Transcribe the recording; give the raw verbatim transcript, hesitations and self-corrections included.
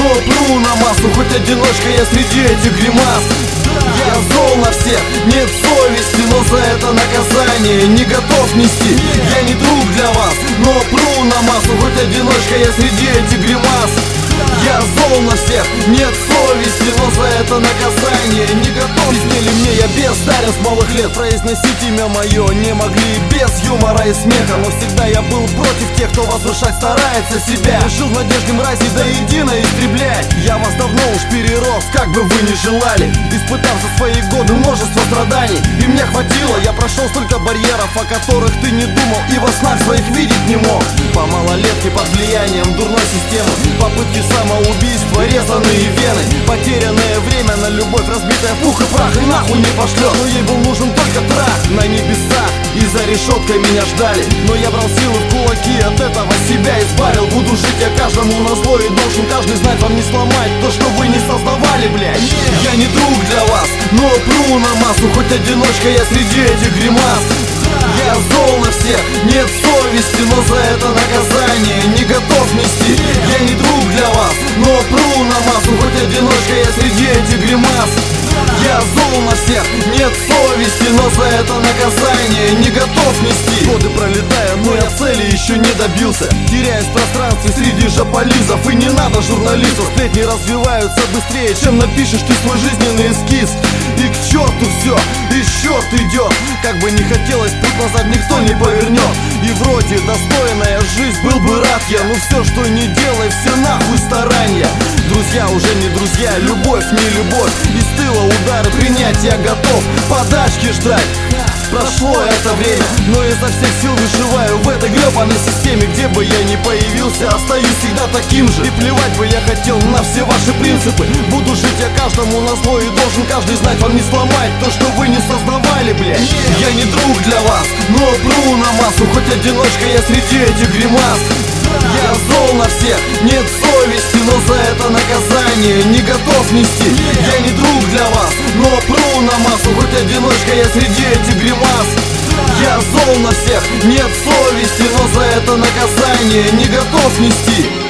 но пру на массу, хоть одиночка я среди этих гримас. Я зол на всех, нет совести, но за это наказание не готов нести. Я не друг для вас, но пру на массу, хоть одиночка я среди этих гримас. Я зол на всех, нет совести, но за это наказание не готов. Пиздели мне, я бездарен с малых лет, произносить имя мое не могли без юмора и смеха. Но всегда я был против тех, кто возвышать старается себя. Жил в надежде мрази до едино истреблять. Я вас давно уж перерос, как бы вы ни желали, испытав за свои годы множество страданий. И мне хватило, я прошел столько барьеров, о которых ты не думал и во снах своих видеть не мог. По малолетке под влиянием дурной системы, попытки самоубийства, резаные вены, потерянное время на любовь, разбитая в пух и прах, и нахуй не пошлет. Но ей был нужен только трах на небесах, и за решеткой меня ждали. Но я брал силы в кулаки, от этого себя избавил. Буду жить я каждому назло, и должен каждый знать, вам не сломать то, что вы не создавали, блядь. Я не друг для вас, но пру на массу, хоть одиночка я среди этих гримас. Я зол на всех, нет совести, но за это наказание не готов нести. Я не друг для вас, но пру на массу, хоть одиночка я среди этих гримас. Я зол на всех, нет совести, но за это наказание не готов нести. Годы пролетают, но я цели еще не добился, теряюсь в пространстве среди жополизов. И не надо журналистов, сплетни развиваются быстрее, чем напишешь ты свой жизненный эскиз. И к черту все, и счет идет, как бы не хотелось, путь назад никто не повернет. И вроде достойная жизнь, был бы рад я, но все, что не делай, все нахуй старания. Друзья уже не друзья, любовь не любовь, из тыла удары принять я готов, подачки ждать. Прошло это время, но изо всех сил выживаю в этой гребаной системе. Где бы я ни появился, остаюсь всегда таким же. И плевать бы я хотел на все ваши принципы. Буду жить я каждому назло, и должен каждый знать, вам не сломать то, что вы не создавали, блядь. Я не друг для вас, но пру на массу, хоть одиночка я среди этих гримас. Я зол на всех, нет совести, но за это наказание не готов нести. Я не друг для вас, но пру на массу, хоть одиночка я среди этих гримас. Я зол на всех, нет совести, но за это наказание не готов нести.